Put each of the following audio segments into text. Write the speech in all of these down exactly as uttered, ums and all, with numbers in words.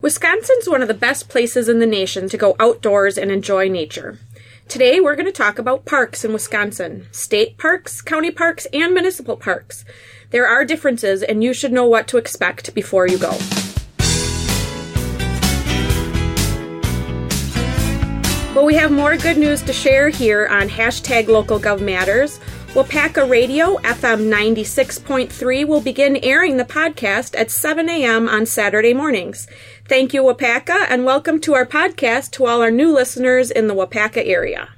Wisconsin's one of the best places in the nation to go outdoors and enjoy nature. Today, we're going to talk about parks in Wisconsin. State parks, county parks, and municipal parks. There are differences, and you should know what to expect before you go. Well, we have more good news to share here on hashtag Local Gov Matters. Wapaka Radio, F M ninety-six point three, will begin airing the podcast at seven a.m. on Saturday mornings. Thank you, Wapaka, and welcome to our podcast to all our new listeners in the Wapaka area.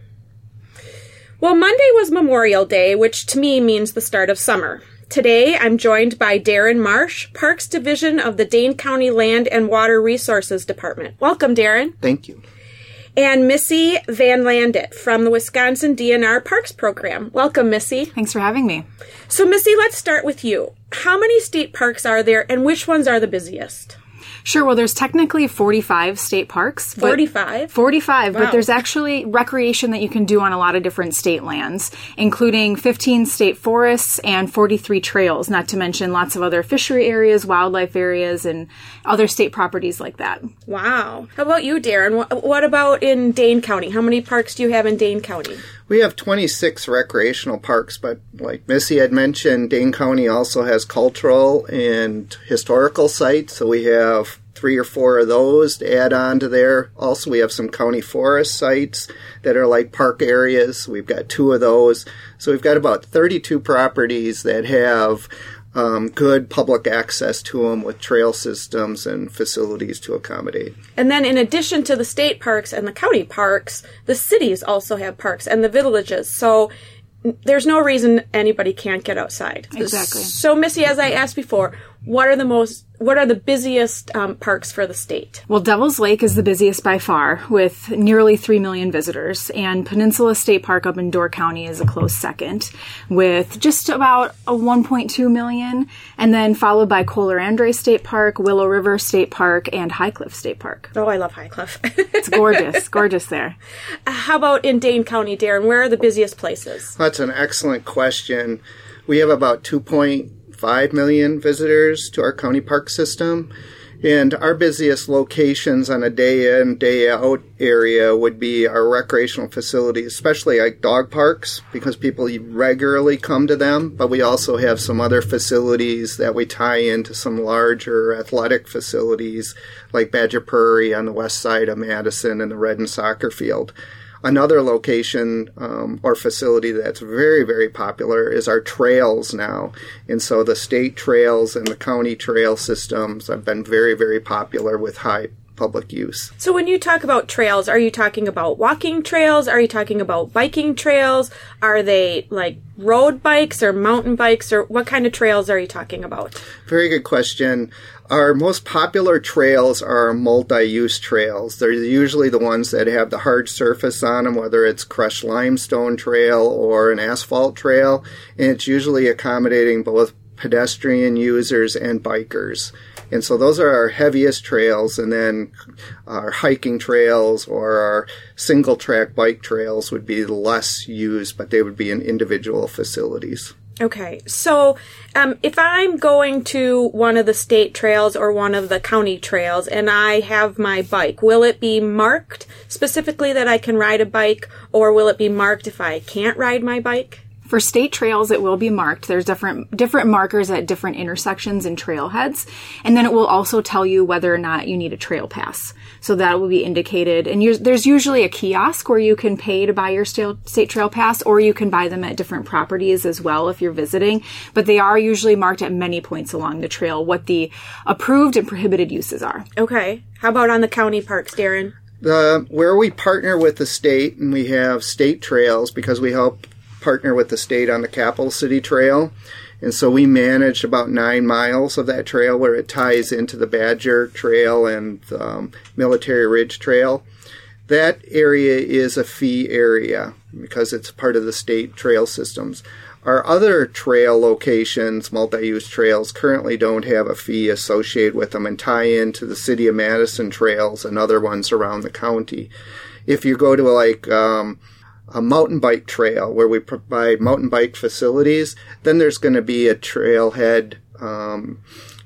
Well, Monday was Memorial Day, which to me means the start of summer. Today, I'm joined by Darren Marsh, Parks Division of the Dane County Land and Water Resources Department. Welcome, Darren. Thank you. And Missy Van Landit from the Wisconsin D N R Parks Program. Welcome, Missy. Thanks for having me. So, Missy, let's start with you. How many state parks are there, and which ones are the busiest? Sure. Well, there's technically forty-five state parks. forty-five? forty-five, Wow. But there's actually recreation that you can do on a lot of different state lands, including fifteen state forests and forty-three trails, not to mention lots of other fishery areas, wildlife areas, and other state properties like that. Wow. How about you, Darren? What about in Dane County? How many parks do you have in Dane County? We have twenty-six recreational parks, but like Missy had mentioned, Dane County also has cultural and historical sites, so we have three or four of those to add on to there. Also, we have some county forest sites that are like park areas. We've got two of those. So we've got about thirty-two properties that have um, good public access to them with trail systems and facilities to accommodate. And then in addition to the state parks and the county parks, the cities also have parks and the villages. So there's no reason anybody can't get outside. Exactly. So, Missy, as I asked before, what are the most, what are the busiest um, parks for the state? Well, Devil's Lake is the busiest by far, with nearly three million visitors, and Peninsula State Park up in Door County is a close second, with just about a one point two million, and then followed by Kohler Andre State Park, Willow River State Park, and High Cliff State Park. Oh, I love High Cliff. It's gorgeous, gorgeous there. How about in Dane County, Darren? Where are the busiest places? That's an excellent question. We have about two point five million visitors to our county park system, and our busiest locations on a day in, day out area would be our recreational facilities, especially like dog parks, because people regularly come to them, but we also have some other facilities that we tie into some larger athletic facilities like Badger Prairie on the west side of Madison and the Redden soccer field. Another location um, or facility that's very, very popular is our trails now. And so the state trails and the county trail systems have been very, very popular with high public use. So when you talk about trails, are you talking about walking trails? Are you talking about biking trails? Are they like road bikes or mountain bikes, or what kind of trails are you talking about? Very good question. Our most popular trails are multi-use trails. They're usually the ones that have the hard surface on them, whether it's crushed limestone trail or an asphalt trail, and it's usually accommodating both pedestrian users and bikers. And so those are our heaviest trails, and then our hiking trails or our single-track bike trails would be less used, but they would be in individual facilities. Okay, so um, if I'm going to one of the state trails or one of the county trails and I have my bike, will it be marked specifically that I can ride a bike, or will it be marked if I can't ride my bike? For state trails, it will be marked. There's different different markers at different intersections and trailheads. And then it will also tell you whether or not you need a trail pass. So that will be indicated. And you're, there's usually a kiosk where you can pay to buy your state, state trail pass, or you can buy them at different properties as well if you're visiting. But they are usually marked at many points along the trail what the approved and prohibited uses are. Okay. How about on the county parks, Darren? The, where we partner with the state, and we have state trails because we help partner with the state on the Capital City Trail. And so we manage about nine miles of that trail where it ties into the Badger Trail and um, Military Ridge Trail. That area is a fee area because it's part of the state trail systems. Our other trail locations, multi-use trails, currently don't have a fee associated with them and tie into the City of Madison trails and other ones around the county. If you go to like um, a mountain bike trail where we provide mountain bike facilities, then there's going to be a trailhead um,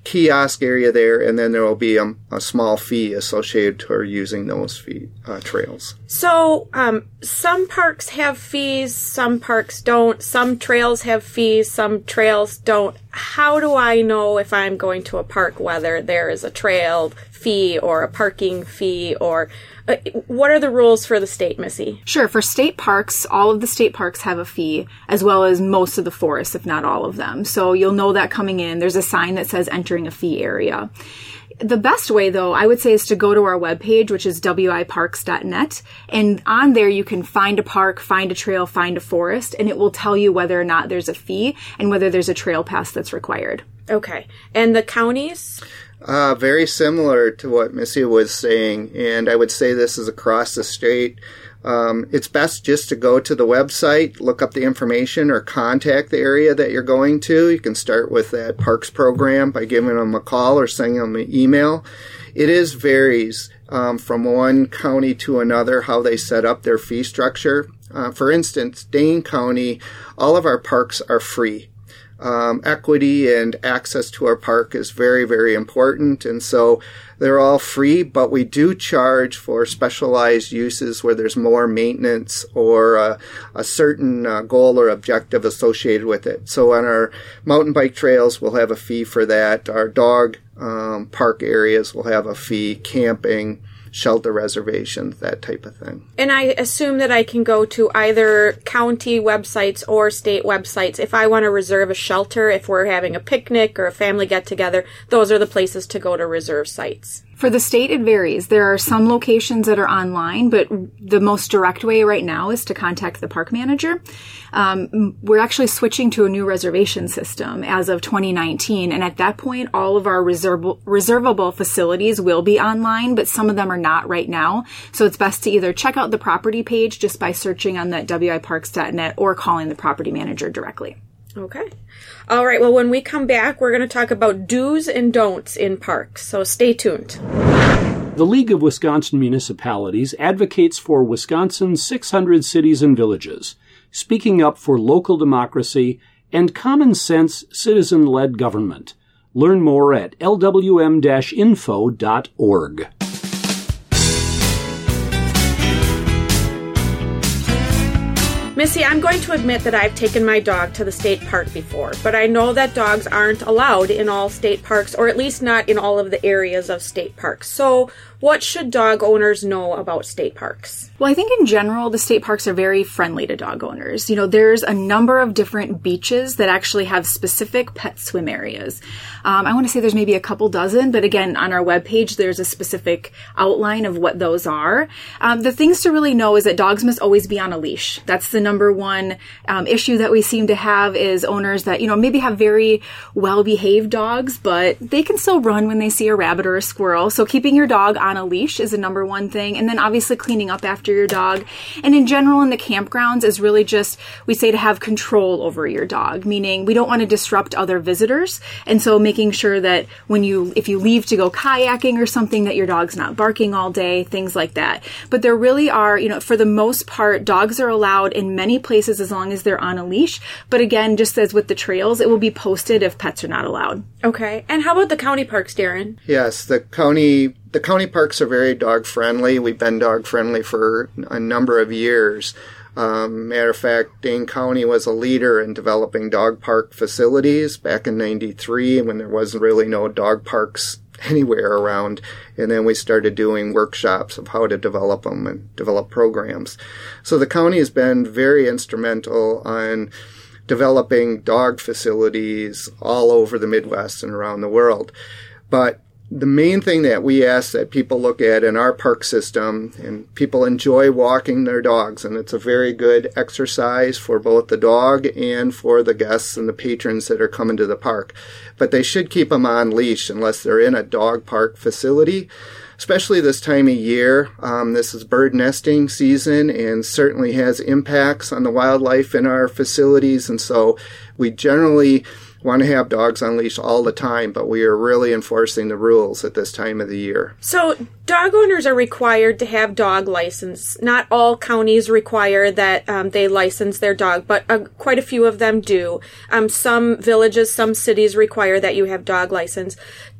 kiosk area there, and then there will be a, a small fee associated to using those fee, uh, trails. So um, some parks have fees, some parks don't. Some trails have fees, some trails don't. How do I know if I'm going to a park whether there is a trail fee or a parking fee, or uh, what are the rules for the state, Missy? Sure. For state parks, all of the state parks have a fee, as well as most of the forests, if not all of them. So you'll know that coming in. There's a sign that says entering a fee area. The best way, though, I would say, is to go to our webpage, which is w i parks dot net. And on there, you can find a park, find a trail, find a forest, and it will tell you whether or not there's a fee and whether there's a trail pass that's required. Okay. And the counties? Uh, very similar to what Missy was saying, and I would say this is across the state. Um, it's best just to go to the website, look up the information, or contact the area that you're going to. You can start with that Parks program by giving them a call or sending them an email. It is varies um, from one county to another how they set up their fee structure. Uh, for instance, Dane County, all of our parks are free. Um, equity and access to our park is very, very important, and so they're all free, but we do charge for specialized uses where there's more maintenance or uh, a certain uh, goal or objective associated with it. So on our mountain bike trails, we'll have a fee for that. Our dog um, park areas will have a fee, camping, shelter reservations, that type of thing. And I assume that I can go to either county websites or state websites. If I want to reserve a shelter, if we're having a picnic or a family get-together, those are the places to go to reserve sites. For the state, it varies. There are some locations that are online, but the most direct way right now is to contact the park manager. Um, we're actually switching to a new reservation system as of twenty nineteen, and at that point, all of our reservable, reservable facilities will be online, but some of them are not right now. So it's best to either check out the property page just by searching on that w i parks dot net or calling the property manager directly. Okay. All right. Well, when we come back, we're going to talk about do's and don'ts in parks. So stay tuned. The League of Wisconsin Municipalities advocates for Wisconsin's six hundred cities and villages, speaking up for local democracy and common sense citizen-led government. Learn more at l w m dash info dot org. Missy, I'm going to admit that I've taken my dog to the state park before, but I know that dogs aren't allowed in all state parks, or at least not in all of the areas of state parks. So what should dog owners know about state parks? Well, I think in general, the state parks are very friendly to dog owners. You know, there's a number of different beaches that actually have specific pet swim areas. Um, I want to say there's maybe a couple dozen, but again, on our webpage, there's a specific outline of what those are. Um, the things to really know is that dogs must always be on a leash. That's the number one um, issue that we seem to have is owners that, you know, maybe have very well-behaved dogs, but they can still run when they see a rabbit or a squirrel. So keeping your dog on a leash is the number one thing. And then obviously cleaning up after your dog. And in general, in the campgrounds is really just, we say to have control over your dog, meaning we don't want to disrupt other visitors. And so making sure that when you, if you leave to go kayaking or something, that your dog's not barking all day, things like that. But there really are, you know, for the most part, dogs are allowed in many places as long as they're on a leash. But again, just as with the trails, it will be posted if pets are not allowed. Okay. And how about the county parks, Darren? Yes, the county the county parks are very dog friendly. We've been dog friendly for a number of years. Um, matter of fact, Dane County was a leader in developing dog park facilities back in ninety-three when there wasn't really no dog parks anywhere around. And then we started doing workshops of how to develop them and develop programs. So the county has been very instrumental on developing dog facilities all over the Midwest and around the world. But the main thing that we ask that people look at in our park system, and people enjoy walking their dogs, and it's a very good exercise for both the dog and for the guests and the patrons that are coming to the park. But they should keep them on leash unless they're in a dog park facility, especially this time of year. Um, this is bird nesting season and certainly has impacts on the wildlife in our facilities, and so we generally want to have dogs on leash all the time, but we are really enforcing the rules at this time of the year. So dog owners are required to have dog license. Not all counties require that um, they license their dog, but uh, quite a few of them do. Um, some villages, some cities require that you have dog license.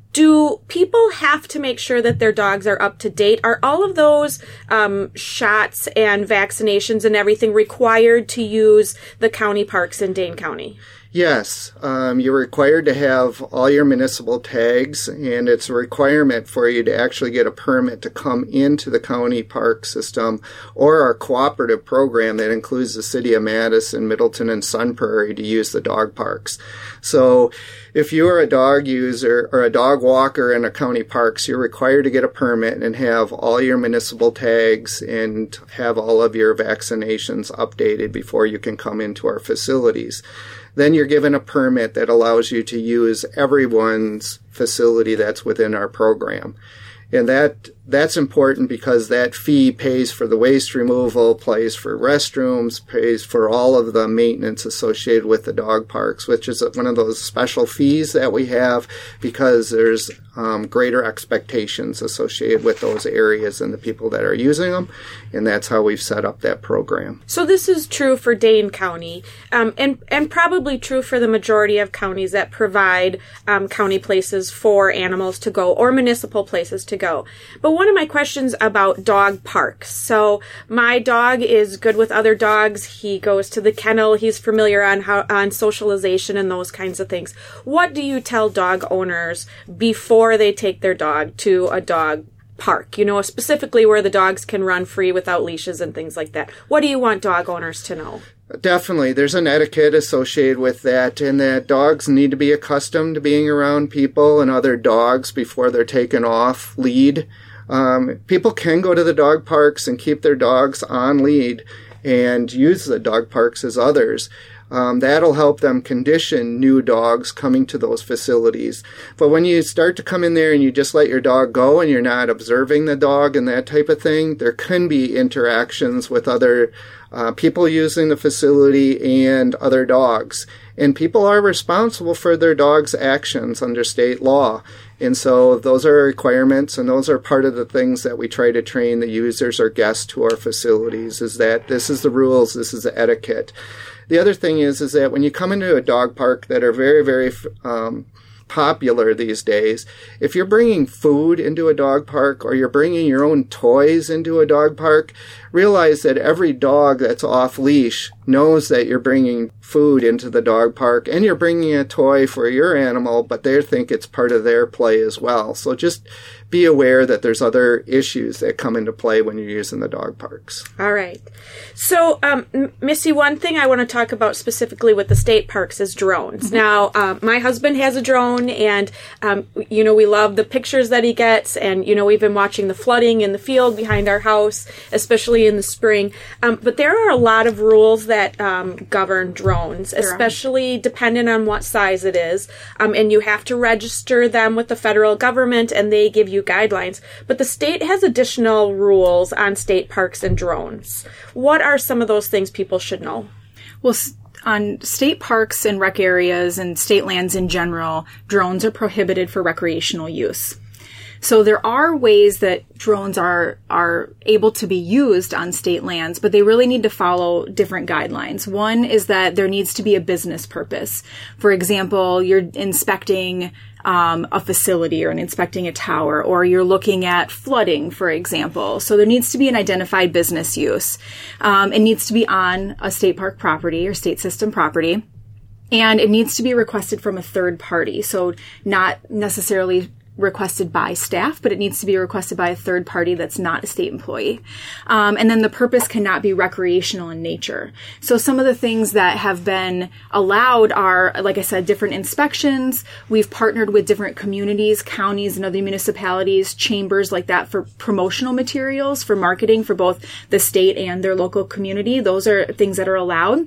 Do people have to make sure that their dogs are up to date? Are all of those um, shots and vaccinations and everything required to use the county parks in Dane County? Yes, um, you're required to have all your municipal tags, and it's a requirement for you to actually get a permit to come into the county park system or our cooperative program that includes the city of Madison, Middleton, and Sun Prairie to use the dog parks. So if you are a dog user or a dog walker in a county parks, you're required to get a permit and have all your municipal tags and have all of your vaccinations updated before you can come into our facilities. Then you're given a permit that allows you to use everyone's facility that's within our program. And that that's important because that fee pays for the waste removal, pays for restrooms, pays for all of the maintenance associated with the dog parks, which is one of those special fees that we have because there's um, greater expectations associated with those areas and the people that are using them. And that's how we've set up that program. So this is true for Dane County um, and, and probably true for the majority of counties that provide um, county places for animals to go or municipal places to go. But one of my questions about dog parks. So my dog is good with other dogs. He goes to the kennel. He's familiar on how on socialization and those kinds of things. What do you tell dog owners before they take their dog to a dog park? You know, specifically where the dogs can run free without leashes and things like that. What do you want dog owners to know? Definitely. There's an etiquette associated with that, and that dogs need to be accustomed to being around people and other dogs before they're taken off lead. Um, people can go to the dog parks and keep their dogs on lead and use the dog parks as others. Um, that'll help them condition new dogs coming to those facilities. But when you start to come in there and you just let your dog go and you're not observing the dog and that type of thing, there can be interactions with other uh, people using the facility and other dogs. And people are responsible for their dog's actions under state law. And so those are requirements, and those are part of the things that we try to train the users or guests to our facilities, is that this is the rules, this is the etiquette. The other thing is, is that when you come into a dog park that are very, very um, popular these days, if you're bringing food into a dog park or you're bringing your own toys into a dog park, realize that every dog that's off leash knows that you're bringing food into the dog park and you're bringing a toy for your animal, but they think it's part of their play as well. So just be aware that there's other issues that come into play when you're using the dog parks. All right. So, um, Missy, one thing I want to talk about specifically with the state parks is drones. Mm-hmm. Now, uh, my husband has a drone, and, um, you know, we love the pictures that he gets, and, you know, we've been watching the flooding in the field behind our house, especially in the spring. Um, but there are a lot of rules that um, govern drones, there especially are. depending on what size it is. Um, and you have to register them with the federal government, and they give you guidelines. But the state has additional rules on state parks and drones. What are some of those things people should know? Well, on state parks and rec areas and state lands in general, drones are prohibited for recreational use. So there are ways that drones are are able to be used on state lands, but they really need to follow different guidelines. One is that there needs to be a business purpose. For example, you're inspecting um, a facility or inspecting a tower, or you're looking at flooding, for example. So there needs to be an identified business use. Um, it needs to be on a state park property or state system property. And it needs to be requested from a third party. So not necessarily requested by staff, but it needs to be requested by a third party that's not a state employee. Um, and then the purpose cannot be recreational in nature. So some of the things that have been allowed are, like I said, different inspections. We've partnered with different communities, counties, and other municipalities, chambers like that for promotional materials, for marketing for both the state and their local community. Those are things that are allowed.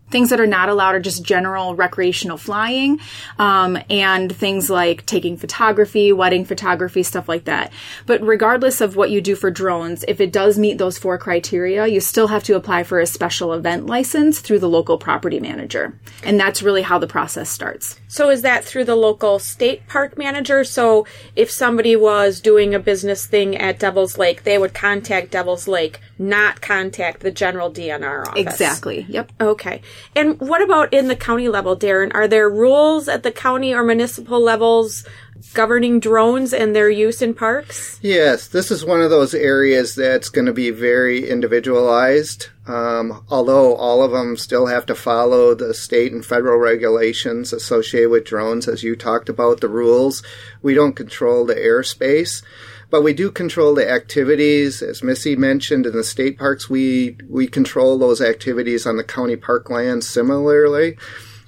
Things that are not allowed are just general recreational flying, um, and things like taking photography, wedding photography, stuff like that. But regardless of what you do for drones, if it does meet those four criteria, you still have to apply for a special event license through the local property manager. And that's really how the process starts. So is that through the local state park manager? So if somebody was doing a business thing at Devil's Lake, they would contact Devil's Lake, not contact the general D N R office. Exactly. Yep. Okay. And what about in the county level, Darren? Are there rules at the county or municipal levels governing drones and their use in parks? Yes, this is one of those areas that's going to be very individualized. Um, although all of them still have to follow the state and federal regulations associated with drones, as you talked about, the rules. We don't control the airspace, but we do control the activities. As Missy mentioned, in the state parks, we, we control those activities on the county park land similarly.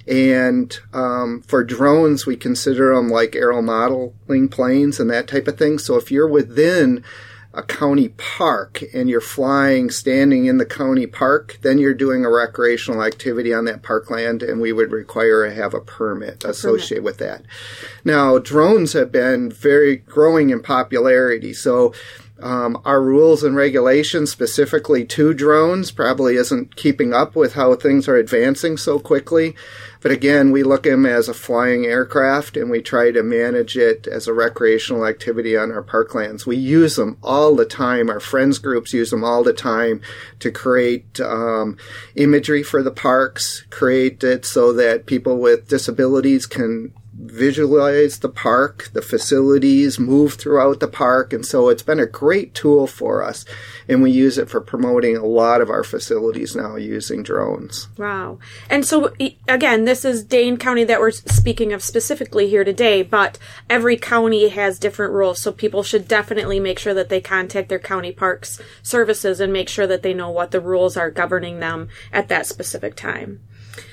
And um, for drones, we consider them like aero modeling planes and that type of thing. So if you're within a county park and you're flying, standing in the county park, then you're doing a recreational activity on that parkland, and we would require to have a permit associated with that. Now, drones have been very growing in popularity, so Um, our rules and regulations specifically to drones probably isn't keeping up with how things are advancing so quickly. But again, we look at them as a flying aircraft, and we try to manage it as a recreational activity on our parklands. We use them all the time. Our friends groups use them all the time to create um, imagery for the parks, create it so that people with disabilities can visualize the park, the facilities, move throughout the park. And so it's been a great tool for us. And we use it for promoting a lot of our facilities now using drones. Wow. And so, again, this is Dane County that we're speaking of specifically here today, but every county has different rules. So people should definitely make sure that they contact their county parks services and make sure that they know what the rules are governing them at that specific time.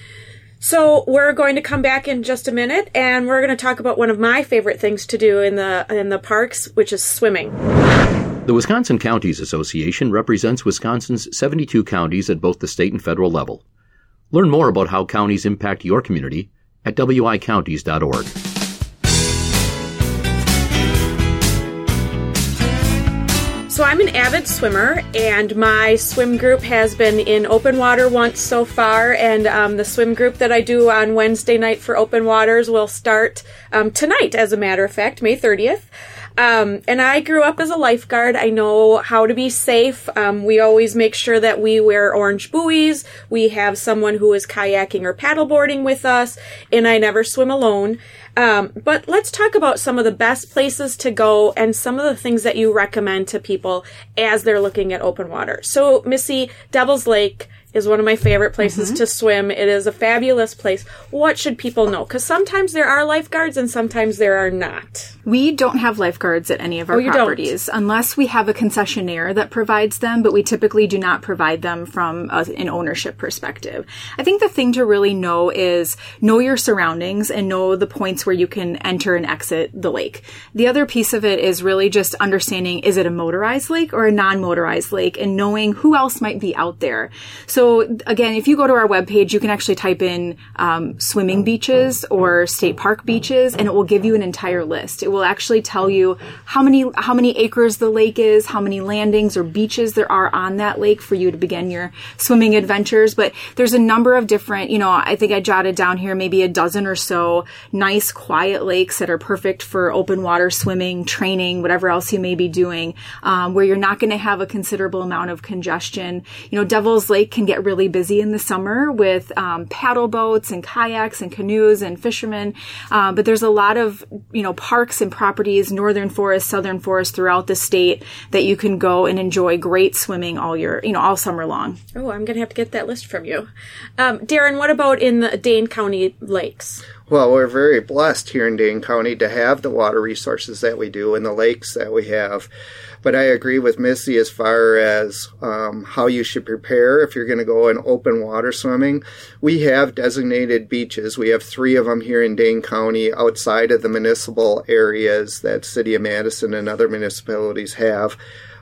So we're going to come back in just a minute, and we're going to talk about one of my favorite things to do in the in the parks, which is swimming. The Wisconsin Counties Association represents Wisconsin's seventy-two counties at both the state and federal level. Learn more about how counties impact your community at w i counties dot org. So I'm an avid swimmer, and my swim group has been in open water once so far, and um, the swim group that I do on Wednesday night for Open Waters will start um, tonight, as a matter of fact, May thirtieth. Um, and I grew up as a lifeguard. I know how to be safe. Um, we always make sure that we wear orange buoys. We have someone who is kayaking or paddleboarding with us, and I never swim alone. Um, but let's talk about some of the best places to go and some of the things that you recommend to people as they're looking at open water. So, Missy, Devil's Lake is one of my favorite places mm-hmm. to swim. It is a fabulous place. What should people know? Because sometimes there are lifeguards and sometimes there are not. We don't have lifeguards at any of our oh, you properties don't. unless we have a concessionaire that provides them, but we typically do not provide them from a, an ownership perspective. I think the thing to really know is know your surroundings and know the points where you can enter and exit the lake. The other piece of it is really just understanding, is it a motorized lake or a non-motorized lake, and knowing who else might be out there. So again, if you go to our webpage, you can actually type in um, swimming beaches or state park beaches, and it will give you an entire list. It will actually tell you how many how many acres the lake is, how many landings or beaches there are on that lake for you to begin your swimming adventures. But there's a number of different, you know, I think I jotted down here maybe a dozen or so nice, quiet lakes that are perfect for open water swimming, training, whatever else you may be doing, um, where you're not going to have a considerable amount of congestion. You know, Devil's Lake can get really busy in the summer with um, paddle boats and kayaks and canoes and fishermen. Uh, but there's a lot of, you know, parks and properties, northern forest, southern forest throughout the state that you can go and enjoy great swimming all year, you know, all summer long. Oh, I'm going to have to get that list from you. Um, Darren, what about in the Dane County lakes? Well, we're very blessed here in Dane County to have the water resources that we do and the lakes that we have. But I agree with Missy as far as um, how you should prepare if you're going to go in open water swimming. We have designated beaches. We have three of them here in Dane County outside of the municipal areas that City of Madison and other municipalities have.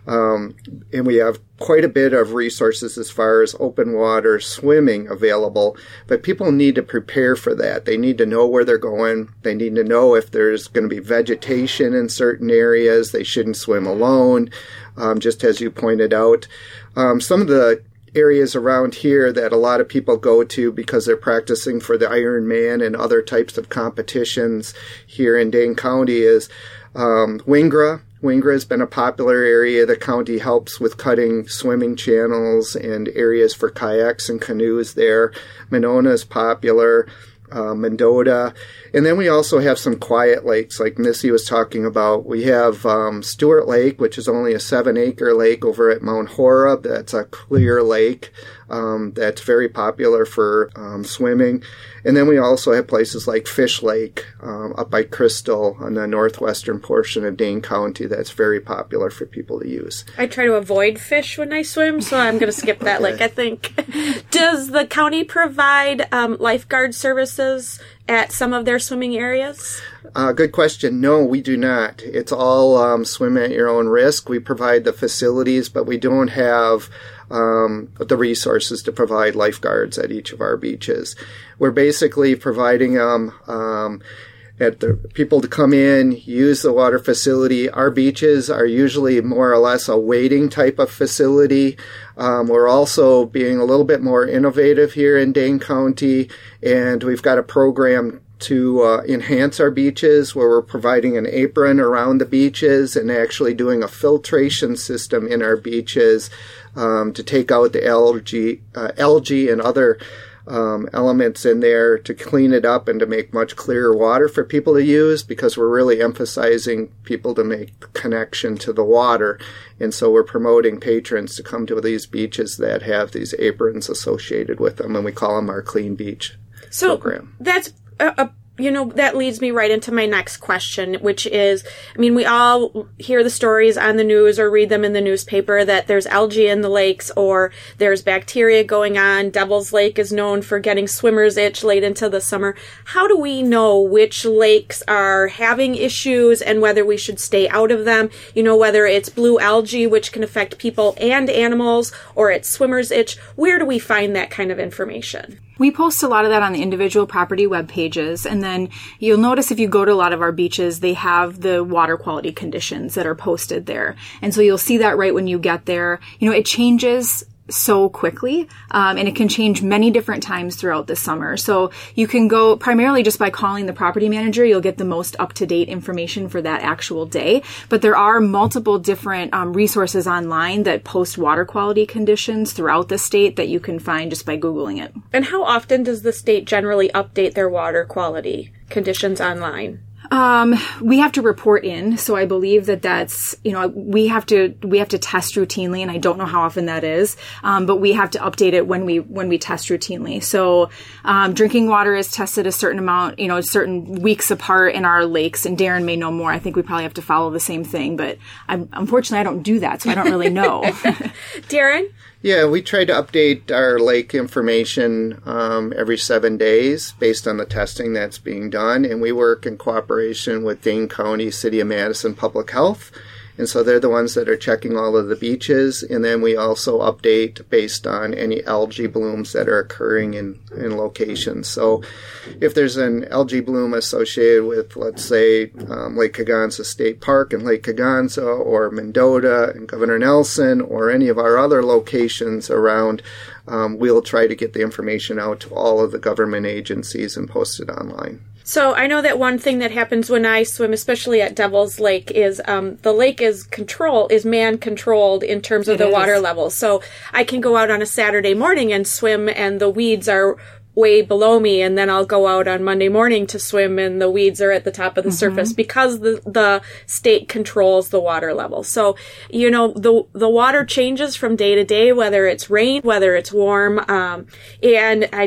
Um, and we have quite a bit of resources as far as open water swimming available, but people need to prepare for that. They need to know where they're going. They need to know if there's going to be vegetation in certain areas. They shouldn't swim alone, um, just as you pointed out. Um, some of the areas around here that a lot of people go to because they're practicing for the Ironman and other types of competitions here in Dane County is um, Wingra. Wingra has been a popular area. The county helps with cutting swimming channels and areas for kayaks and canoes there. Monona is popular. Uh, Mendota. And then we also have some quiet lakes like Missy was talking about. We have um, Stewart Lake, which is only a seven-acre lake over at Mount Horeb. That's a clear lake um, that's very popular for um, swimming. And then we also have places like Fish Lake um, up by Crystal on the northwestern portion of Dane County that's very popular for people to use. I try to avoid fish when I swim, so I'm going to skip that lake, I think. Does the county provide um, lifeguard services at some of their swimming areas? Uh, good question. No, we do not. It's all um, swim at your own risk. We provide the facilities, but we don't have um, the resources to provide lifeguards at each of our beaches. We're basically providing them um, at the people to come in, use the water facility. Our beaches are usually more or less a waiting type of facility. Um, we're also being a little bit more innovative here in Dane County, and we've got a program to uh, enhance our beaches where we're providing an apron around the beaches and actually doing a filtration system in our beaches um, to take out the algae, uh, algae and other Um, elements in there to clean it up and to make much clearer water for people to use, because we're really emphasizing people to make the connection to the water. And so we're promoting patrons to come to these beaches that have these aprons associated with them, and we call them our Clean Beach so program. That's a, a you know, that leads me right into my next question, which is, I mean, we all hear the stories on the news or read them in the newspaper that there's algae in the lakes or there's bacteria going on. Devil's Lake is known for getting swimmer's itch late into the summer. How do we know which lakes are having issues and whether we should stay out of them? You know, whether it's blue algae, which can affect people and animals, or it's swimmer's itch. Where do we find that kind of information? We post a lot of that on the individual property web pages, and then you'll notice if you go to a lot of our beaches, they have the water quality conditions that are posted there. And so you'll see that right when you get there. You know, it changes so quickly, um, and it can change many different times throughout the summer. So you can go primarily just by calling the property manager. You'll get the most up-to-date information for that actual day. But there are multiple different um, resources online that post water quality conditions throughout the state that you can find just by Googling it. And how often does the state generally update their water quality conditions online? Um, we have to report in, so I believe that that's, you know, we have to, we have to test routinely, and I don't know how often that is, um, but we have to update it when we, when we test routinely. So, um, drinking water is tested a certain amount, you know, certain weeks apart in our lakes, and Darren may know more. I think we probably have to follow the same thing, but I'm, unfortunately I don't do that, so I don't really know. Darren? Yeah, we try to update our lake information um, every seven days based on the testing that's being done, and we work in cooperation with Dane County, City of Madison Public Health. And so they're the ones that are checking all of the beaches. And then we also update based on any algae blooms that are occurring in, in locations. So if there's an algae bloom associated with, let's say, um, Lake Kaganza State Park and Lake Kaganza, or Mendota and Governor Nelson, or any of our other locations around, um, we'll try to get the information out to all of the government agencies and post it online. So I know that one thing that happens when I swim, especially at Devil's Lake, is um, the lake is control is man controlled in terms of It the is. water level. So I can go out on a Saturday morning and swim, and the weeds are way below me, and then I'll go out on Monday morning to swim, and the weeds are at the top of the mm-hmm. surface because the the state controls the water level. So, you know, the the water changes from day to day, whether it's rain, whether it's warm, um, and I just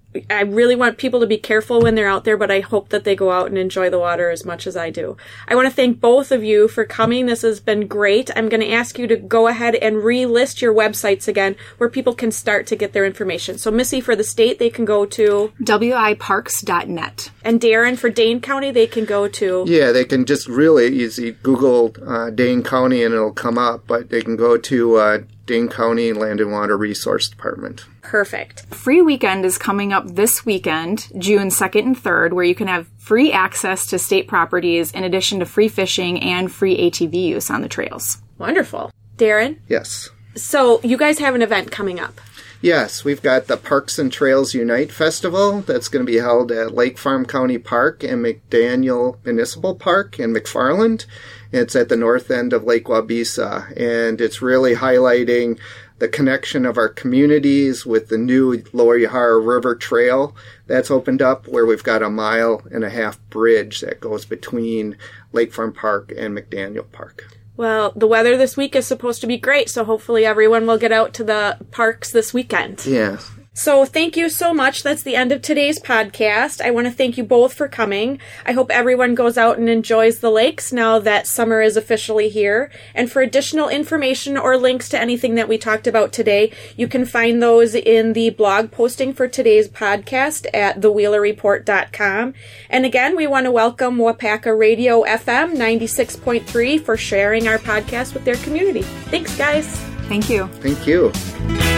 I really want people to be careful when they're out there, but I hope that they go out and enjoy the water as much as I do. I want to thank both of you for coming. This has been great. I'm going to ask you to go ahead and relist your websites again where people can start to get their information. So Missy, for the state, they can go to W I parks dot net. And Darren, for Dane County, they can go to Yeah, they can just really easy Google uh, Dane County and it'll come up, but they can go to uh, Dane County Land and Water Resource Department. Perfect. Free Weekend is coming up this weekend, June second and third, where you can have free access to state properties in addition to free fishing and free A T V use on the trails. Wonderful. Darren? Yes. So you guys have an event coming up. Yes, we've got the Parks and Trails Unite Festival that's going to be held at Lake Farm County Park and McDaniel Municipal Park in McFarland. It's at the north end of Lake Waubesa, and it's really highlighting the connection of our communities with the new Lower Yahara River Trail that's opened up, where we've got a mile and a half bridge that goes between Lake Farm Park and McDaniel Park. Well, the weather this week is supposed to be great, so hopefully everyone will get out to the parks this weekend. Yeah. So thank you so much. That's the end of today's podcast. I want to thank you both for coming. I hope everyone goes out and enjoys the lakes now that summer is officially here. And for additional information or links to anything that we talked about today, you can find those in the blog posting for today's podcast at the wheeler report dot com. And again, we want to welcome Wapaka Radio F M ninety-six point three for sharing our podcast with their community. Thanks, guys. Thank you. Thank you.